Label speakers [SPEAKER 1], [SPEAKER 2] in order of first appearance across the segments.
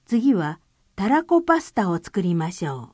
[SPEAKER 1] 次はたらこパスタを作りましょ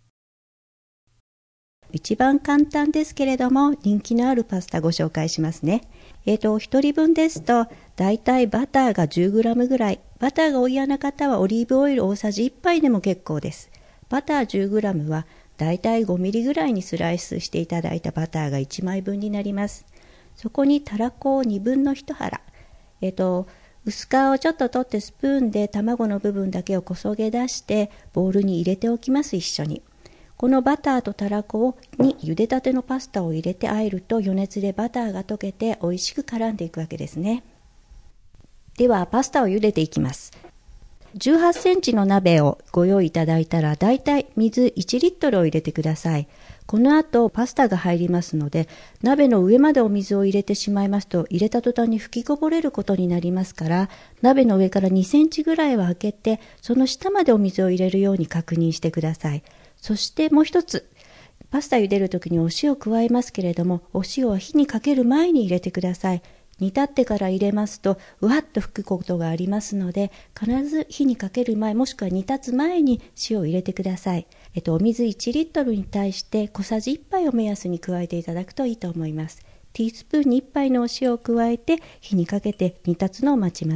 [SPEAKER 2] 一番簡単ですけれども人気のあるパスタご紹介しますね。1人分ですとだいたいバターが 10g ぐらい。バターがお嫌な方はオリーブオイル大さじ1杯でも結構です。バター 10g はだいたい 5mm ぐらいにスライスしていただいたバターが1枚分になります。そこにたらこを1/2腹。薄皮をちょっと取ってスプーンで卵の部分だけをこそげ出してボウルに入れておきます。一緒にこのバターとたらこに茹でたてのパスタを入れて和えると余熱でバターが溶けて美味しく絡んでいくわけですね。ではパスタを茹でていきます。18センチの鍋をご用意いただいたらだいたい水1リットルを入れてください。この後パスタが入りますので鍋の上までお水を入れてしまいますと入れた途端に吹きこぼれることになりますから鍋の上から2センチぐらいは開けてその下までお水を入れるように確認してください。そしてもう一つパスタ茹でるときにお塩を加えますけれどもお塩は火にかける前に入れてください。煮立ってから入れますとうわっと吹くことがありますので必ず火にかける前もしくは煮立つ前に塩を入れてください。お水1リットルに対して小さじ1杯を目安に加えていただくといいと思います。ティースプーンに1杯のお塩を加えて火にかけて煮立つのを待ちます。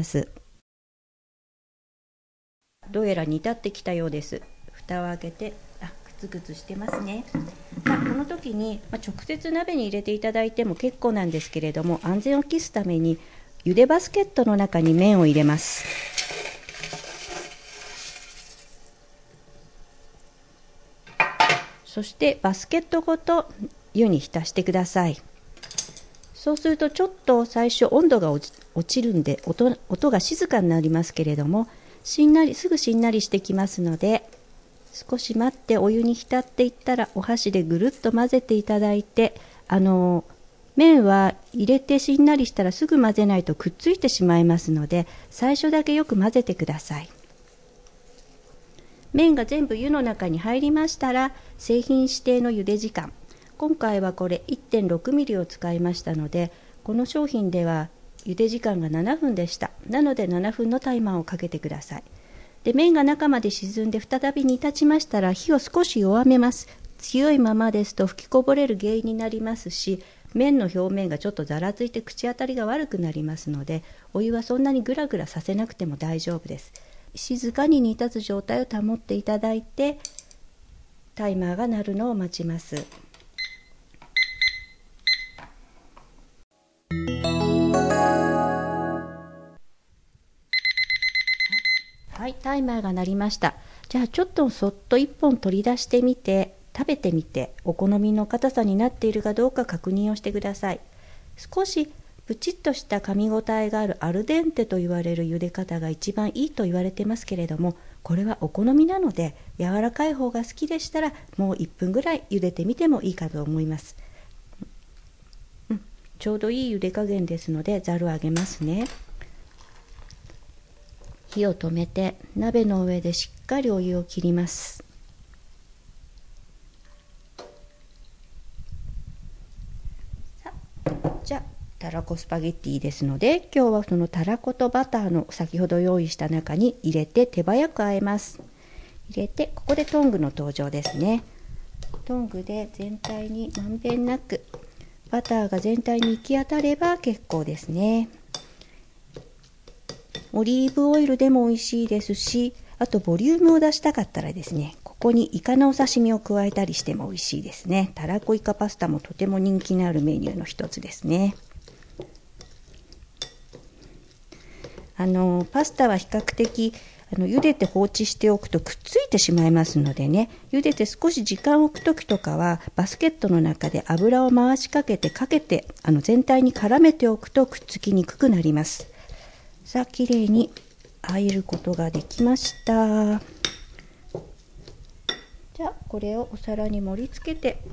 [SPEAKER 2] どうやら煮立ってきたようです。蓋を開けてグツグツしてますね。この時に、直接鍋に入れていただいても結構なんですけれども安全を期すために茹でバスケットの中に麺を入れます。そしてバスケットごと湯に浸してください。そうするとちょっと最初温度が落ちるんで 音が静かになりますけれどもすぐしんなりしてきますので少し待ってお湯に浸っていったらお箸でぐるっと混ぜていただいて麺は入れてしんなりしたらすぐ混ぜないとくっついてしまいますので最初だけよく混ぜてください。麺が全部湯の中に入りましたら製品指定の茹で時間今回はこれ 1.6 ミリを使いましたのでこの商品では茹で時間が7分でした。なので7分のタイマーをかけてください。で麺が中まで沈んで再び煮立ちましたら火を少し弱めます。強いままですと吹きこぼれる原因になりますし麺の表面がちょっとざらついて口当たりが悪くなりますのでお湯はそんなにグラグラさせなくても大丈夫です。静かに煮立つ状態を保っていただいてタイマーが鳴るのを待ちます。はい、タイマーが鳴りました。じゃあちょっとそっと1本取り出してみて食べてみてお好みの硬さになっているかどうか確認をしてください。少しプチッとした噛み応えがあるアルデンテと言われる茹で方が一番いいと言われてますけれどもこれはお好みなので柔らかい方が好きでしたらもう1分ぐらい茹でてみてもいいかと思います。ちょうどいい茹で加減ですのでざるを上げますね。火を止めて鍋の上でしっかりお湯を切ります。じゃあたらこスパゲッティですので今日はそのたらことバターの先ほど用意した中に入れて手早く和えます。入れてここでトングの登場ですね。トングで全体にまんべんなくバターが全体に行き当たれば結構ですね。オリーブオイルでも美味しいですしあとボリュームを出したかったらですねここにイカのお刺身を加えたりしても美味しいですね。たらこイカパスタもとても人気のあるメニューの一つですね。パスタは比較的茹でて放置しておくとくっついてしまいますのでね茹でて少し時間を置く時とかはバスケットの中で油を回しかけて全体に絡めておくとくっつきにくくなります。さあきれいに和えることができました。じゃあこれをお皿に盛り付けて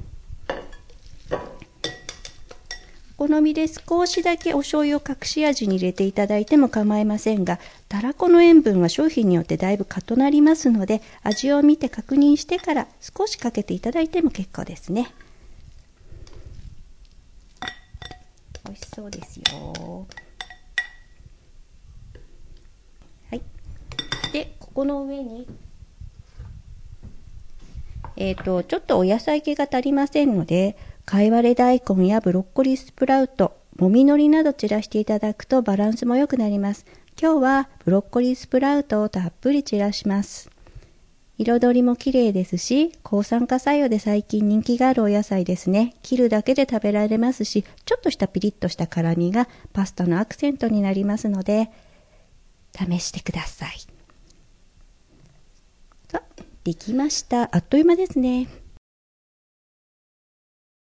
[SPEAKER 2] お好みで少しだけお醤油を隠し味に入れていただいても構いませんがたらこの塩分は商品によってだいぶ異なりますので味を見て確認してから少しかけていただいても結構ですね。美味しそうですよ。はい。でここの上にちょっとお野菜系が足りませんので、かいわれ大根やブロッコリースプラウト、もみのりなど散らしていただくとバランスも良くなります。今日はブロッコリースプラウトをたっぷり散らします。彩りも綺麗ですし、抗酸化作用で最近人気があるお野菜ですね。切るだけで食べられますし、ちょっとしたピリッとした辛みがパスタのアクセントになりますので、試してください。できました。あっという間ですね。